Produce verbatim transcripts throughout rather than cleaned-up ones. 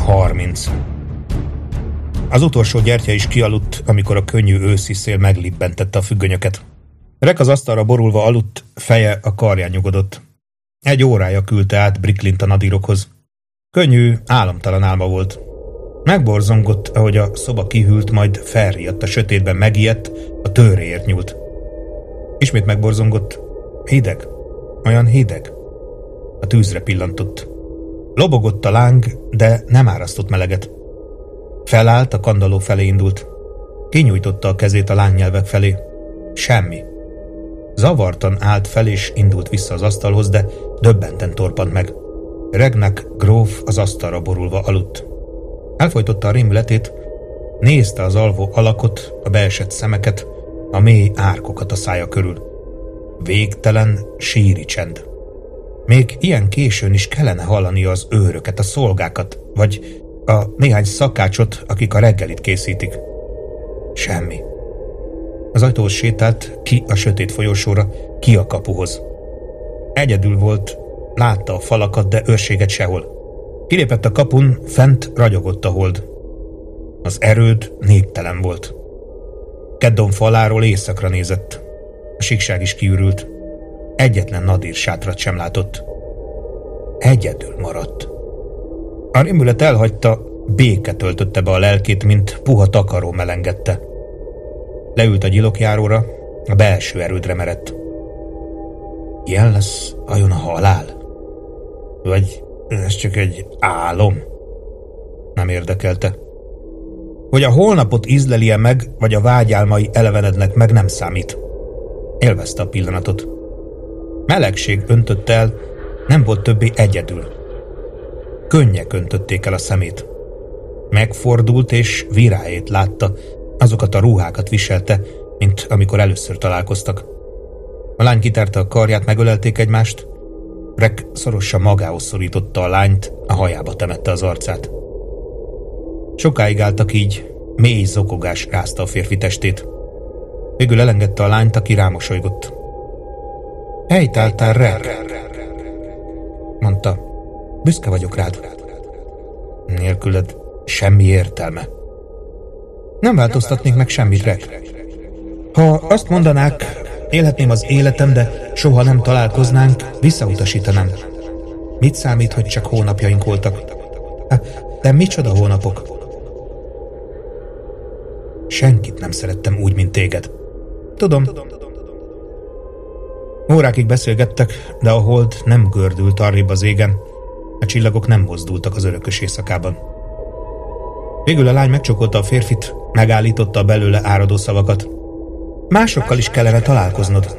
harminc. Az utolsó gyertya is kialudt, amikor a könnyű őszi szél meglibbentette a függönyöket. Rek az asztalra borulva aludt, feje a karján nyugodott. Egy órája küldte át Bricklint a nadírokhoz. Könnyű, álomtalan álma volt. Megborzongott, ahogy a szoba kihűlt, majd felriadt a sötétben, megijedt, a tőréért nyúlt. Ismét megborzongott. Hideg, olyan hideg. A tűzre pillantott. Lobogott a láng, de nem árasztott meleget. Felállt, a kandalló felé indult. Kinyújtotta a kezét a lángnyelvek felé. Semmi. Zavartan állt fel és indult vissza az asztalhoz, de döbbenten torpant meg. Regnak gróf az asztalra borulva aludt. Elfojtotta a rémületét, nézte az alvó alakot, a beesett szemeket, a mély árkokat a szája körül. Végtelen, síri csend. Még ilyen későn is kellene hallani az őröket, a szolgákat, vagy a néhány szakácsot, akik a reggelit készítik. Semmi. Az ajtóhoz sétált, ki a sötét folyosóra, ki a kapuhoz. Egyedül volt, látta a falakat, de őrséget sehol. Kilépett a kapun, fent ragyogott a hold. Az erőd néptelen volt. Keddon faláról éjszakra nézett. A síkság is kiürült. Egyetlen nadír sátrat sem látott. Egyedül maradt. A rémület elhagyta, béke töltötte be a lelkét, mint puha takaró melengette. Leült a gyilokjáróra, a belső erődre merett. Ilyen lesz vajon a halál? Vagy ez csak egy álom? Nem érdekelte. Hogy a holnapot ízlelie meg, vagy a vágyálmai elevenednek meg, nem számít. Élvezte a pillanatot. Melegség öntött el, nem volt többé egyedül. Könnyek öntötték el a szemét. Megfordult és virájét látta, azokat a ruhákat viselte, mint amikor először találkoztak. A lány kitárta a karját, megölelték egymást. Rek szorosan magához szorította a lányt, a hajába temette az arcát. Sokáig álltak így, mély zokogás rázta a férfi testét. Végül elengedte a lányt, aki rámosolygott. Helytáltál, Rek, mondta. Büszke vagyok rád. Nélküled semmi értelme. Nem változtatnék meg semmit, Rek. Ha azt mondanák, élhetném az életem, de soha nem találkoznánk, visszautasítanám. Mit számít, hogy csak hónapjaink voltak? De micsoda hónapok? Senkit nem szerettem úgy, mint téged. Tudom. Órákig beszélgettek, de a hold nem gördült arrébb az égen, a csillagok nem mozdultak az örökös éjszakában. Végül a lány megcsokolta a férfit, megállította a belőle áradó szavakat. Másokkal is kellene találkoznod.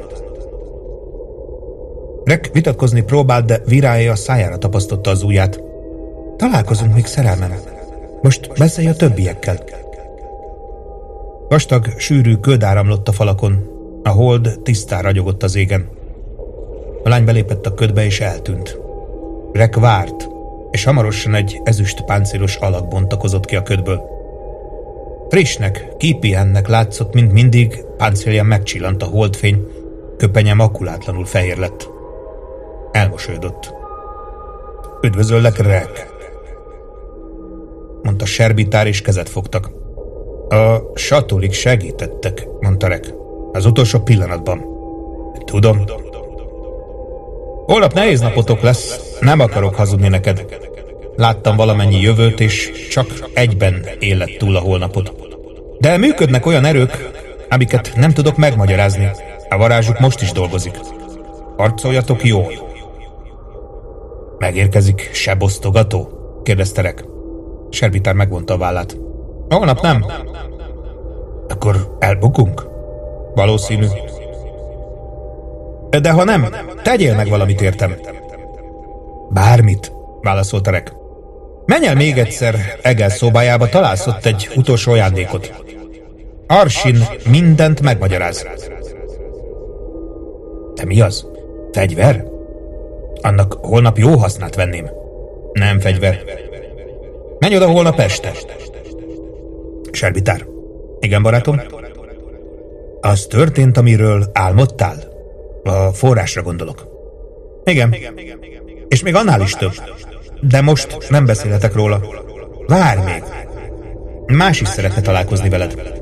Rek vitatkozni próbált, de Viráé a szájára tapasztotta az ujját. Találkozunk még, szerelmem. Most beszélj a többiekkel. Vastag, sűrű köd áramlott a falakon. A hold tisztán ragyogott az égen. A lány belépett a ködbe és eltűnt. Rek várt, és hamarosan egy ezüst páncélos alak bontakozott ki a ködből. Frissnek, kipihennek látszott, mint mindig, páncélja megcsillant a holdfény, köpenye makulátlanul fehér lett. Elmosolyodott. Üdvözöllek, Rek, mondta Serbitár, és kezet fogtak. A satolik segítettek, mondta Rek. Az utolsó pillanatban. Tudom. Holnap nehéz napotok lesz, nem akarok hazudni neked. Láttam valamennyi jövőt, és csak egyben élet túl a holnapot. De működnek olyan erők, amiket nem tudok megmagyarázni. A varázsuk most is dolgozik. Harcoljatok jól. Megérkezik sebosztogató? kérdezte Rek. Serbitár megvonta a vállát. Holnap nem. Akkor elbukunk? Valószínű. De ha nem, tegyél meg valamit értem. Bármit, válaszolta Rek. Menj el még egyszer Egel szobájába, találsz ott egy utolsó ajándékot. Arsin mindent megmagyaráz. De mi az? Fegyver? Annak holnap jó hasznát venném. Nem fegyver. Menj oda holnap este. Serbitár. Igen, barátom? Az történt, amiről álmodtál? A forrásra gondolok. Igen. És még annál is több. De most nem beszélhetek róla. Várj még! Más is szeretne találkozni veled.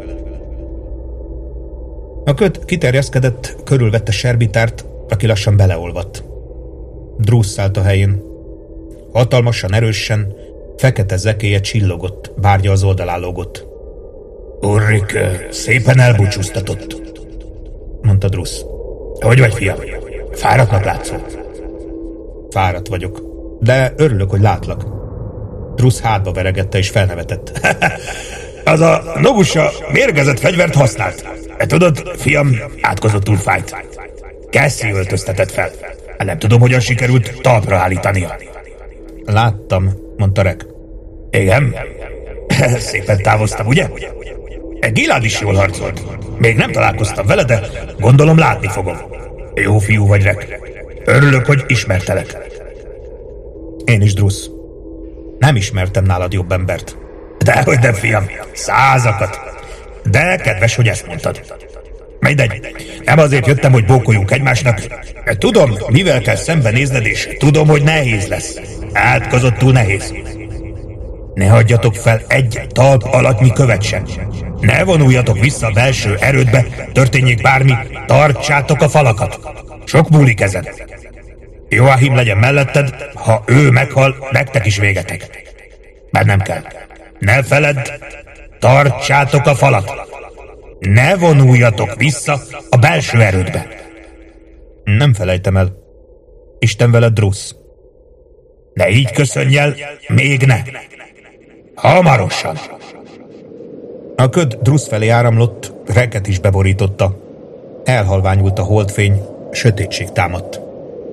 A köd kiterjeszkedett, körülvette Serbitárt, aki lassan beleolvadt. Druss állt a helyén. Hatalmasan, erősen, fekete zekéje csillogott, bárgya az oldalán lógott. Ulrik szépen elbúcsúztatott, mondta Druss. Hogy vagy, fiam? Fáradtnak látszol? Fáradt vagyok, de örülök, hogy látlak. Druss hátba veregette és felnevetett. Az a Nogusa mérgezett fegyvert használt. E tudod, fiam, átkozottul fájt. Cassie öltöztetett fel. Nem tudom, hogyan sikerült talpra állítania. Láttam, mondta Rek. Igen? Szépen távoztam, ugye? Gilad is jól harcolt. Még nem találkoztam vele, de gondolom látni fogom. Jó fiú vagy, Rek. Örülök, hogy ismertelek. Én is, Druss. Nem ismertem nálad jobb embert. Dehogy nem, fiam. Százakat. De kedves, hogy ezt mondtad. Mindegy. Nem azért jöttem, hogy bókoljunk egymásnak. Tudom, mivel kell szembenézned, és tudom, hogy nehéz lesz. Átkozottul nehéz. Ne hagyjatok fel egy talp alattnyi követ sem. Ne vonuljatok vissza a belső erődbe, történjék bármi, tartsátok a falakat. Sok múlik ezen. Joachim legyen melletted, ha ő meghal, nektek is végetek. Mert nem kell. Ne feledd, tartsátok a falat. Ne vonuljatok vissza a belső erődbe. Nem felejtem el. Isten veled, Druss. Ne így köszönj el, még ne. Hamarosan. A köd Druss felé áramlott, Reket is beborította. Elhalványult a holdfény, sötétség támadt.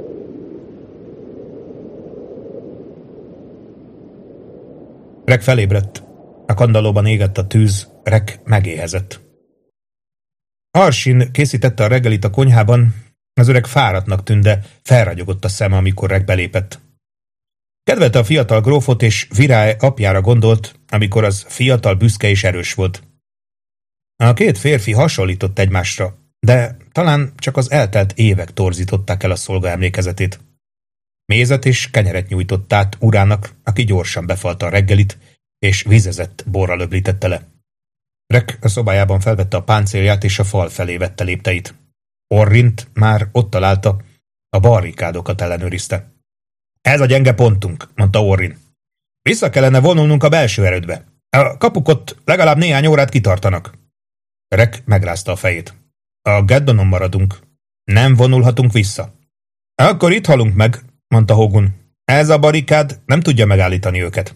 Rek felébredt. A kandallóban égett a tűz, Rek megéhezett. Arsin készítette a reggelit a konyhában, az öreg fáradtnak tűnt, de felragyogott a szeme, amikor Rek belépett. Kedvelte a fiatal grófot, és Virály apjára gondolt, amikor az fiatal, büszke és erős volt. A két férfi hasonlított egymásra, de talán csak az eltelt évek torzították el a szolga emlékezetét. Mézet és kenyeret nyújtott át urának, aki gyorsan befalta a reggelit, és vízezett borral öblítette le. Rek a szobájában felvette a páncélját, és a fal felé vette lépteit. Orrint már ott találta, a barrikádokat ellenőrizte. Ez a gyenge pontunk, mondta Orrin. Vissza kellene vonulnunk a belső erődbe. A kapuk ott legalább néhány órát kitartanak. Rek megrázta a fejét. A Geddonon maradunk. Nem vonulhatunk vissza. Akkor itt halunk meg, mondta Hogun. Ez a barikád nem tudja megállítani őket.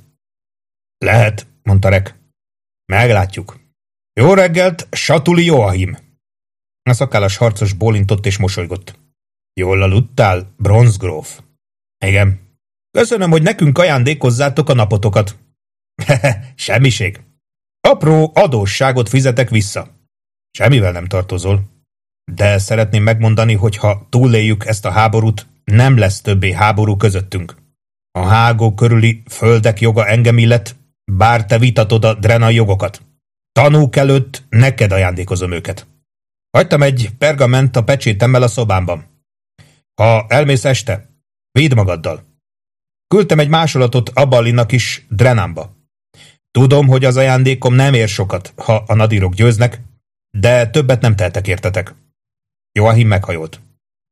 Lehet, mondta Rek. Meglátjuk. Jó reggelt, Satuli Joachim. A szakállas harcos bólintott és mosolygott. Jól aludtál, bronzgróf? Igen. Köszönöm, hogy nekünk ajándékozzátok a napotokat. Hehe, semmiség. Apró adósságot fizetek vissza. Semmivel nem tartozol. De szeretném megmondani, hogy ha túléljük ezt a háborút, nem lesz többé háború közöttünk. A hágó körüli földek joga engem illet, bár te vitatod a drenai jogokat. Tanúk előtt neked ajándékozom őket. Hagytam egy pergament a pecsétemmel a szobámban. Ha elmész este, védd magaddal. Küldtem egy másolatot Aballinak is Drenánba. Tudom, hogy az ajándékom nem ér sokat, ha a nadírok győznek, de többet nem tehetek értetek. Joachim meghajolt.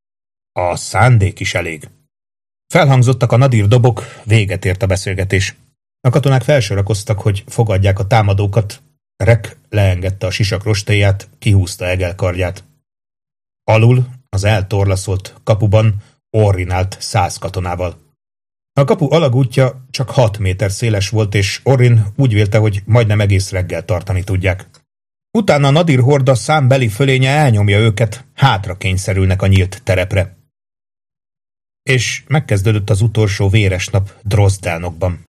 A szándék is elég. Felhangzottak a nadír dobok, véget ért a beszélgetés. A katonák felsorakoztak, hogy fogadják a támadókat. Rek leengedte a sisak rostéját, kihúzta egelkardját. Alul, az eltorlaszolt kapuban Orrin állt száz katonával. A kapu alagútja csak hat méter széles volt, és Orrin úgy vélte, hogy majdnem egész reggel tartani tudják. Utána a nadír horda számbeli fölénye elnyomja őket, hátra kényszerülnek a nyílt terepre. És megkezdődött az utolsó véres nap Drozdánokban.